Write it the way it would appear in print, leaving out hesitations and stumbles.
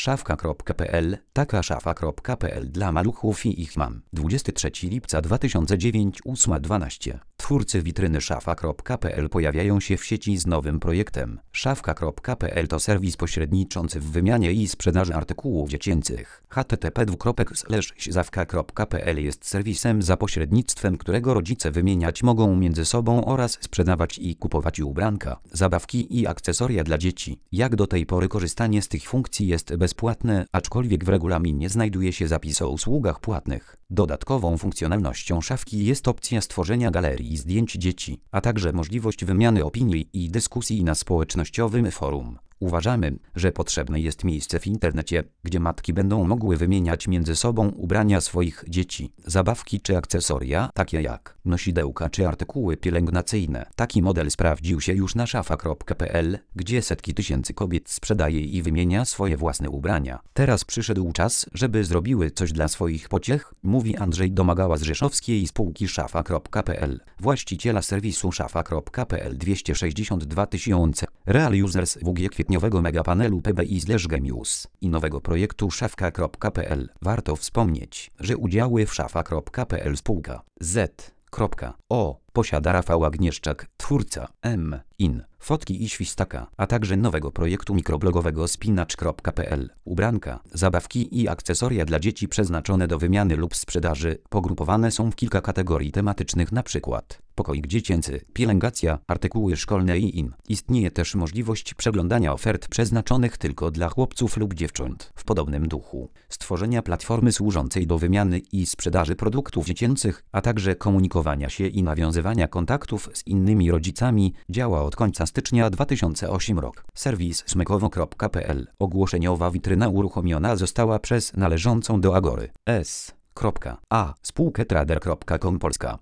Szafka.pl, taka szafa.pl dla maluchów i ich mam. 23 lipca 2009 8:12. Twórcy witryny szafa.pl pojawiają się w sieci z nowym projektem. Szafka.pl to serwis pośredniczący w wymianie i sprzedaży artykułów dziecięcych. http://szafka.pl jest serwisem, za pośrednictwem którego rodzice wymieniać mogą między sobą oraz sprzedawać i kupować ubranka, zabawki i akcesoria dla dzieci. Jak do tej pory korzystanie z tych funkcji jest bezpłatne, aczkolwiek w regulaminie znajduje się zapis o usługach płatnych. Dodatkową funkcjonalnością szafki jest opcja stworzenia galerii zdjęć dzieci, a także możliwość wymiany opinii i dyskusji na społecznościowym forum. Uważamy, że potrzebne jest miejsce w internecie, gdzie matki będą mogły wymieniać między sobą ubrania swoich dzieci, zabawki czy akcesoria, takie jak nosidełka czy artykuły pielęgnacyjne. Taki model sprawdził się już na szafa.pl, gdzie setki tysięcy kobiet sprzedaje i wymienia swoje własne ubrania. Teraz przyszedł czas, żeby zrobiły coś dla swoich pociech, mówi Andrzej Domagała z rzeszowskiej spółki szafa.pl, właściciela serwisu szafa.pl. 262 000 Real Users WG kwietniowego megapanelu PBI/Gemius i nowego projektu szafka.pl. Warto wspomnieć, że udziały w szafa.pl spółka Z.O. posiada Rafał Agnieszczak, twórca M.in. Fotki i Świstaka, a także nowego projektu mikroblogowego spinacz.pl. Ubranka, zabawki i akcesoria dla dzieci przeznaczone do wymiany lub sprzedaży pogrupowane są w kilka kategorii tematycznych, np. pokoik dziecięcy, pielęgnacja, artykuły szkolne i in. Istnieje też możliwość przeglądania ofert przeznaczonych tylko dla chłopców lub dziewcząt. W podobnym duchu stworzenia platformy służącej do wymiany i sprzedaży produktów dziecięcych, a także komunikowania się i nawiązywania kontaktów z innymi rodzicami działa od końca stycznia 2008 rok. Serwis smykowo.pl. Ogłoszeniowa witryna uruchomiona została przez należącą do Agory S.A. spółkę trader.com Polska.